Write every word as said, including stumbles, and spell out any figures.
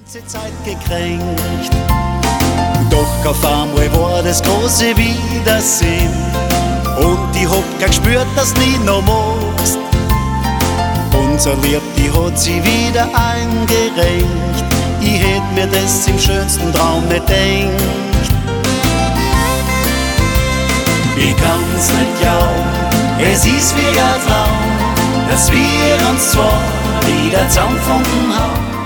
ganze Zeit gekränkt. Doch auf einmal war das große Wiedersehen und ich hab gleich gespürt, dass du nie noch magst. Unser Lieb, die hat sie wieder eingerenkt. Ich hätt mir das im schönsten Traum nicht gedacht. Ich kann's nicht glauben, es ist wie ein Traum, dass wir uns zwar wieder zusammengefunden haben.